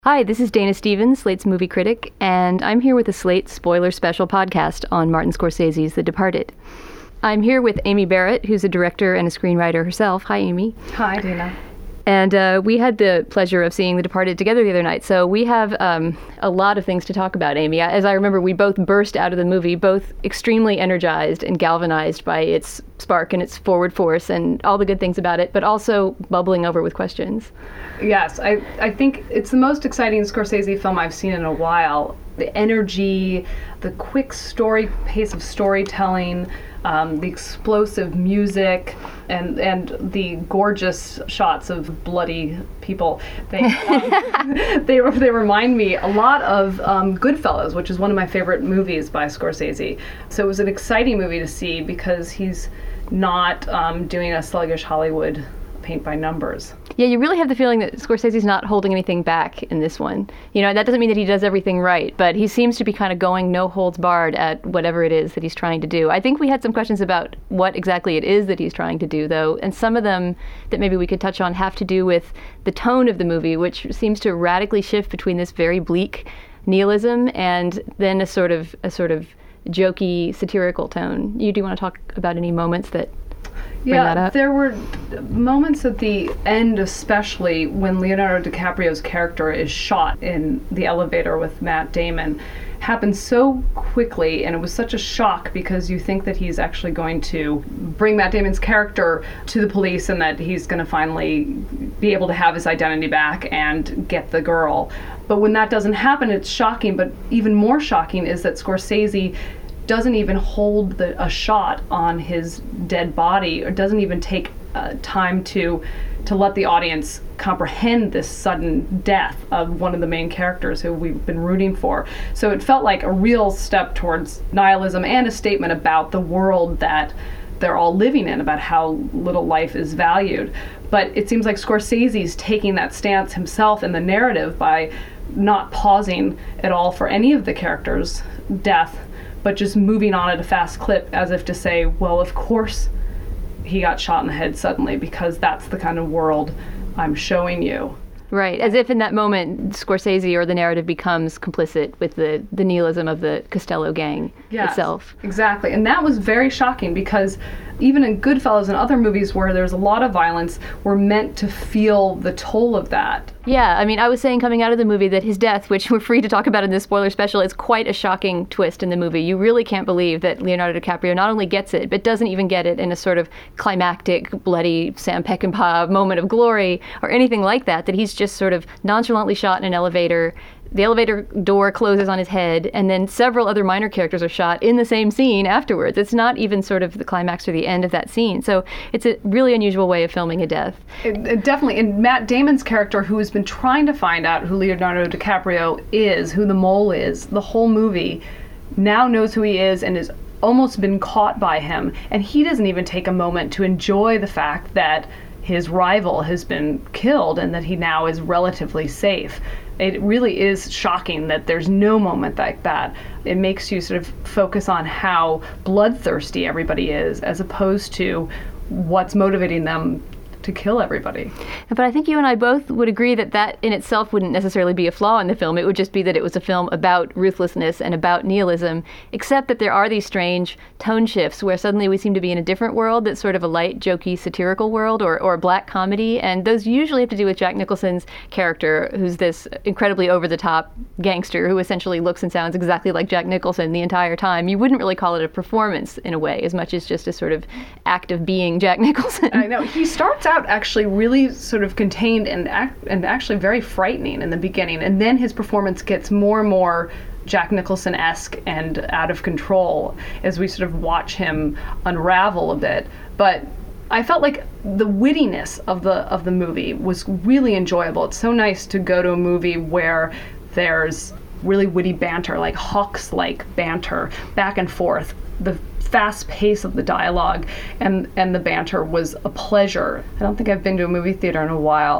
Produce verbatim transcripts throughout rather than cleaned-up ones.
Hi, this is Dana Stevens, Slate's movie critic, and I'm here with a Slate spoiler special podcast on Martin Scorsese's The Departed. I'm here with Amy Barrett, who's a director and a screenwriter herself. Hi, Amy. Hi, Dana. And uh, we had the pleasure of seeing The Departed together the other night, so we have um, a lot of things to talk about, Amy. As I remember, we both burst out of the movie, both extremely energized and galvanized by its spark and its forward force and all the good things about it, but also bubbling over with questions. Yes, I, I think it's the most exciting Scorsese film I've seen in a while. The energy, the quick story pace of storytelling, um, the explosive music, and and the gorgeous shots of bloody people. They um, they they remind me a lot of um, Goodfellas, which is one of my favorite movies by Scorsese. So it was an exciting movie to see because he's not um, doing a sluggish Hollywood paint by numbers. Yeah, you really have the feeling that Scorsese's not holding anything back in this one. You know, that doesn't mean that he does everything right, but he seems to be kind of going no holds barred at whatever it is that he's trying to do. I think we had some questions about what exactly it is that he's trying to do, though, and some of them that maybe we could touch on have to do with the tone of the movie, which seems to radically shift between this very bleak nihilism and then a sort of a sort of jokey, satirical tone. You do want to talk about any moments that bring yeah, that up? There were moments at the end, especially when Leonardo DiCaprio's character is shot in the elevator with Matt Damon, happened so quickly, and it was such a shock because you think that he's actually going to bring Matt Damon's character to the police and that he's going to finally be able to have his identity back and get the girl. But when that doesn't happen, it's shocking, but even more shocking is that Scorsese doesn't even hold the, a shot on his dead body, or doesn't even take uh, time to to let the audience comprehend this sudden death of one of the main characters who we've been rooting for. So it felt like a real step towards nihilism and a statement about the world that they're all living in, about how little life is valued. But it seems like Scorsese's taking that stance himself in the narrative by not pausing at all for any of the characters' death, but just moving on at a fast clip as if to say, well, of course he got shot in the head suddenly because that's the kind of world I'm showing you. Right, as if in that moment Scorsese or the narrative becomes complicit with the, the nihilism of the Costello gang yes, itself. Exactly, and that was very shocking because even in Goodfellas and other movies where there's a lot of violence, we're meant to feel the toll of that. Yeah, I mean, I was saying coming out of the movie that his death, which we're free to talk about in this spoiler special, is quite a shocking twist in the movie. You really can't believe that Leonardo DiCaprio not only gets it, but doesn't even get it in a sort of climactic, bloody Sam Peckinpah moment of glory or anything like that, that he's just sort of nonchalantly shot in an elevator. The elevator door closes on his head, and then several other minor characters are shot in the same scene afterwards. It's not even sort of the climax or the end of that scene. So it's a really unusual way of filming a death. It, it definitely. And Matt Damon's character, who has been trying to find out who Leonardo DiCaprio is, who the mole is, the whole movie, now knows who he is and has almost been caught by him. And he doesn't even take a moment to enjoy the fact that his rival has been killed and that he now is relatively safe. It really is shocking that there's no moment like that. It makes you sort of focus on how bloodthirsty everybody is as opposed to what's motivating them to kill everybody. But I think you and I both would agree that that in itself wouldn't necessarily be a flaw in the film. It would just be that it was a film about ruthlessness and about nihilism, except that there are these strange tone shifts where suddenly we seem to be in a different world that's sort of a light, jokey, satirical world or, or a black comedy. And those usually have to do with Jack Nicholson's character, who's this incredibly over-the-top gangster who essentially looks and sounds exactly like Jack Nicholson the entire time. You wouldn't really call it a performance in a way, as much as just a sort of act of being Jack Nicholson. I know. He starts out actually really sort of contained and act, and actually very frightening in the beginning, and then his performance gets more and more Jack Nicholson-esque and out of control as we sort of watch him unravel a bit. But I felt like the wittiness of the of the movie was really enjoyable. It's so nice to go to a movie where there's really witty banter, like Hawks-like banter, back and forth. The fast pace of the dialogue and, and the banter was a pleasure. I don't think I've been to a movie theater in a while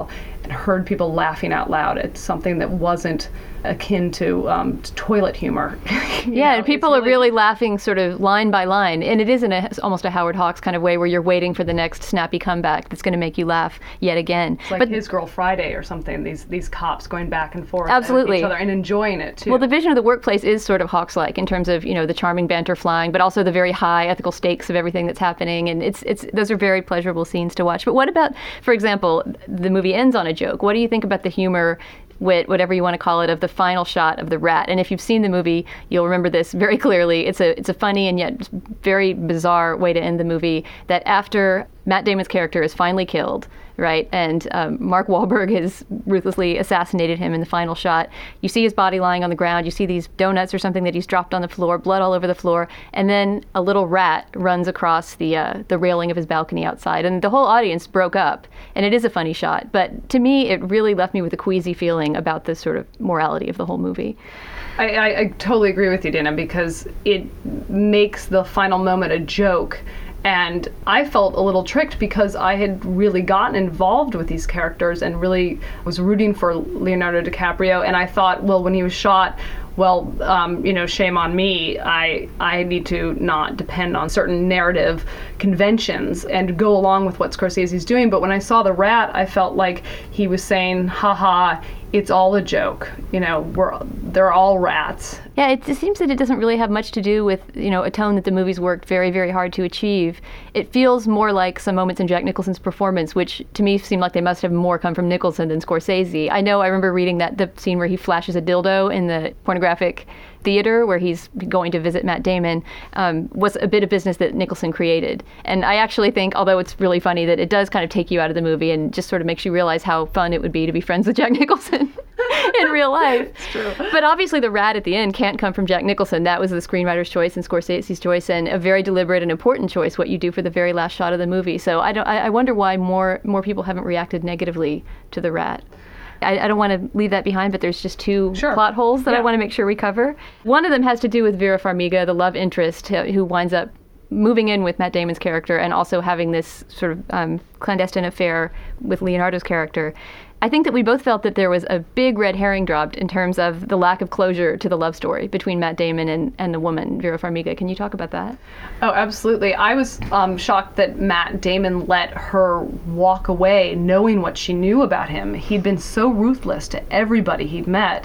heard people laughing out loud at something that wasn't akin to, um, to toilet humor. Yeah, know, and people really, are really laughing sort of line by line. And it is in a, almost a Howard Hawks kind of way where you're waiting for the next snappy comeback that's going to make you laugh yet again. It's like but, His Girl Friday or something, these these cops going back and forth absolutely. at each other and enjoying it, too. Well, the vision of the workplace is sort of Hawks-like in terms of, you know, the charming banter flying, but also the very high ethical stakes of everything that's happening. And it's it's those are very pleasurable scenes to watch. But what about, for example, the movie ends on a joke. What do you think about the humor, wit, whatever you want to call it, of the final shot of the rat? And if you've seen the movie, you'll remember this very clearly. It's a it's a funny and yet very bizarre way to end the movie, that after Matt Damon's character is finally killed, right, and um, Mark Wahlberg has ruthlessly assassinated him in the final shot, you see his body lying on the ground, you see these donuts or something that he's dropped on the floor, blood all over the floor, and then a little rat runs across the uh, the railing of his balcony outside, and the whole audience broke up. And it is a funny shot, but to me it really left me with a queasy feeling about the sort of morality of the whole movie. I, I, I totally agree with you, Dana, because it makes the final moment a joke. And I felt a little tricked because I had really gotten involved with these characters and really was rooting for Leonardo DiCaprio. And I thought, well, when he was shot, well, um, you know, shame on me. I I need to not depend on certain narrative conventions and go along with what Scorsese's doing. But when I saw the rat, I felt like he was saying, haha, it's all a joke. You know, we're they're all rats. Yeah, it, it seems that it doesn't really have much to do with, you know, a tone that the movie's worked very, very hard to achieve. It feels more like some moments in Jack Nicholson's performance, which to me seemed like they must have more come from Nicholson than Scorsese. I know I remember reading that the scene where he flashes a dildo in the pornographic theater where he's going to visit Matt Damon um, was a bit of business that Nicholson created. And I actually think, although it's really funny, that it does kind of take you out of the movie and just sort of makes you realize how fun it would be to be friends with Jack Nicholson in real life. It's true. But obviously the rat at the end can't come from Jack Nicholson. That was the screenwriter's choice and Scorsese's choice, and a very deliberate and important choice, what you do for the very last shot of the movie. So I don't. I, I wonder why more more people haven't reacted negatively to the rat. I, I don't want to leave that behind, but there's just two sure. plot holes that yeah. I want to make sure we cover. One of them has to do with Vera Farmiga, the love interest, who winds up moving in with Matt Damon's character and also having this sort of um, clandestine affair with Leonardo's character. I think that we both felt that there was a big red herring dropped in terms of the lack of closure to the love story between Matt Damon and, and the woman, Vera Farmiga. Can you talk about that? Oh, absolutely. I was um, shocked that Matt Damon let her walk away knowing what she knew about him. He'd been so ruthless to everybody he'd met.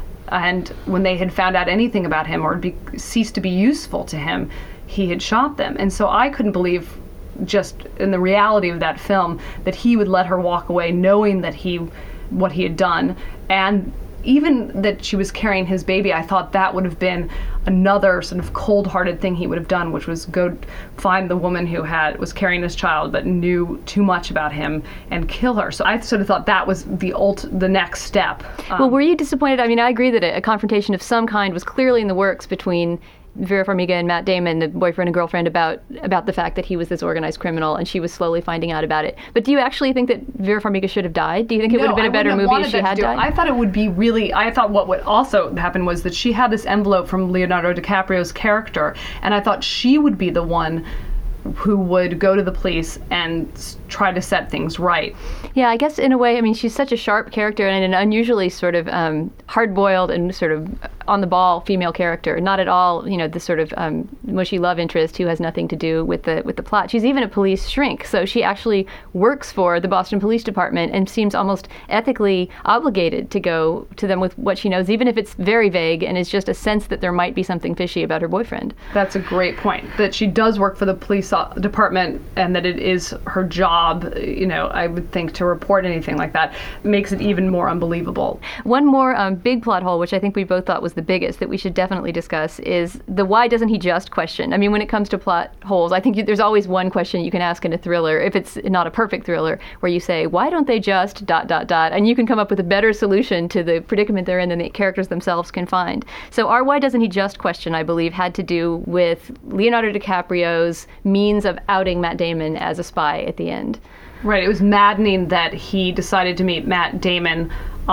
And when they had found out anything about him or be, ceased to be useful to him, he had shot them. And so I couldn't believe, just in the reality of that film, that he would let her walk away knowing that he what he had done. And even that she was carrying his baby, I thought that would have been another sort of cold-hearted thing he would have done, which was go find the woman who had was carrying his child but knew too much about him and kill her. So I sort of thought that was the ult the next step. Um, well, were you disappointed? I mean, I agree that a, a confrontation of some kind was clearly in the works between Vera Farmiga and Matt Damon, the boyfriend and girlfriend, about about the fact that he was this organized criminal, and she was slowly finding out about it. But do you actually think that Vera Farmiga should have died? Do you think it no, would have been I a better movie if she had died? I thought it would be really, I thought what would also happen was that she had this envelope from Leonardo DiCaprio's character, and I thought she would be the one who would go to the police and try to set things right. Yeah, I guess in a way, I mean, she's such a sharp character and an unusually sort of um, hard-boiled and sort of on-the-ball female character. Not at all, you know, the sort of um, mushy love interest who has nothing to do with the with the plot. She's even a police shrink, so she actually works for the Boston Police Department and seems almost ethically obligated to go to them with what she knows, even if it's very vague and is just a sense that there might be something fishy about her boyfriend. That's a great point, that she does work for the police department and that it is her job, you know, I would think, to report anything like that makes it even more unbelievable. One more um, big plot hole, which I think we both thought was the biggest that we should definitely discuss, is the why doesn't he just question. I mean, when it comes to plot holes, I think you, there's always one question you can ask in a thriller, if it's not a perfect thriller, where you say, why don't they just dot, dot, dot, and you can come up with a better solution to the predicament they're in than the characters themselves can find. So our why doesn't he just question, I believe, had to do with Leonardo DiCaprio's means of outing Matt Damon as a spy at the end. Right, it was maddening that he decided to meet Matt Damon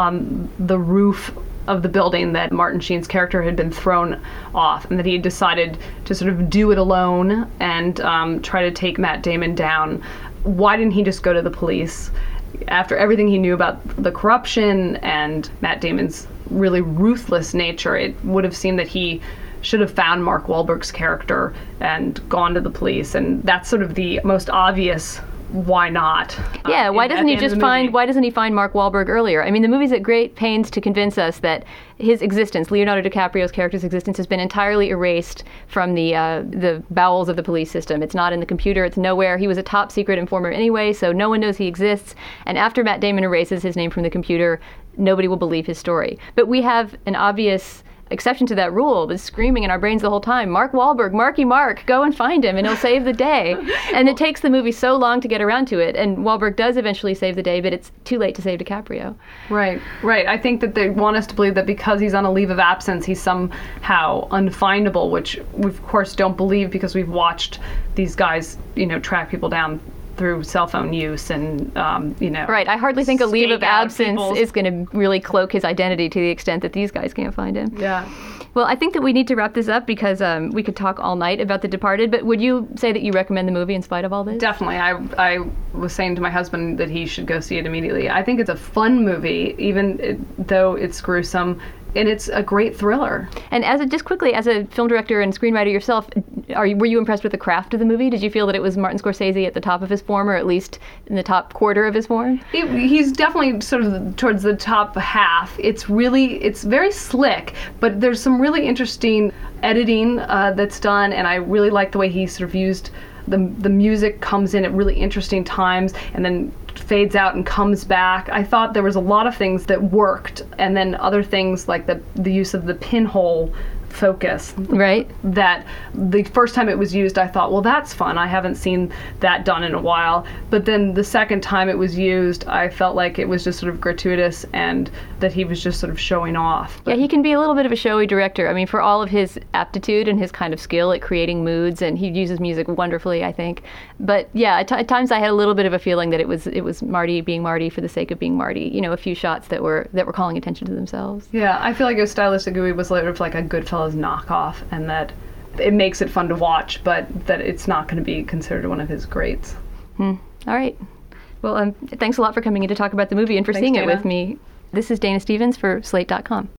on the roof of the building that Martin Sheen's character had been thrown off, and that he had decided to sort of do it alone and um, try to take Matt Damon down. Why didn't he just go to the police, after everything he knew about the corruption and Matt Damon's really ruthless nature, it would have seemed that he should have found Mark Wahlberg's character and gone to the police. And that's sort of the most obvious why not. Yeah, uh, why in, doesn't he just find movie. why doesn't he find Mark Wahlberg earlier? I mean, the movie's at great pains to convince us that his existence, Leonardo DiCaprio's character's existence, has been entirely erased from the uh, the bowels of the police system. It's not in the computer, it's nowhere. He was a top secret informer anyway, so no one knows he exists. And after Matt Damon erases his name from the computer, nobody will believe his story. But we have an obvious exception to that rule that's screaming in our brains the whole time, Mark Wahlberg, Marky Mark, go and find him and he'll save the day. And it takes the movie so long to get around to it, and Wahlberg does eventually save the day, but it's too late to save DiCaprio. Right, right. I think that they want us to believe that because he's on a leave of absence, he's somehow unfindable, which we of course don't believe because we've watched these guys, you know, track people down through cell phone use and, um, you know. Right. I hardly think a leave of stake out absence people's- is going to really cloak his identity to the extent that these guys can't find him. Yeah. Well, I think that we need to wrap this up because um, we could talk all night about The Departed, but would you say that you recommend the movie in spite of all this? Definitely. I, I was saying to my husband that he should go see it immediately. I think it's a fun movie, even it, though it's gruesome, and it's a great thriller. And as a, just quickly, as a film director and screenwriter yourself, are you, were you impressed with the craft of the movie? Did you feel that it was Martin Scorsese at the top of his form, or at least in the top quarter of his form? He, he's definitely sort of towards the top half. It's really, it's very slick, but there's some really interesting editing uh, that's done, and I really like the way he sort of used the the music comes in at really interesting times and then fades out and comes back. I thought there was a lot of things that worked, and then other things like the the use of the pinhole focus. Right. That the first time it was used, I thought, well, that's fun. I haven't seen that done in a while. But then the second time it was used, I felt like it was just sort of gratuitous and that he was just sort of showing off. Yeah, he can be a little bit of a showy director. I mean, for all of his aptitude and his kind of skill at creating moods, and he uses music wonderfully, I think. But yeah, at, t- at times I had a little bit of a feeling that it was it was Marty being Marty for the sake of being Marty. You know, a few shots that were that were calling attention to themselves. Yeah, I feel like it was stylistically, it was sort of like a Goodfellas knockoff, and that it makes it fun to watch, but that it's not going to be considered one of his greats. Hmm. All right. Well, um, thanks a lot for coming in to talk about the movie and for Thanks, seeing it Dana. with me. This is Dana Stevens for Slate dot com.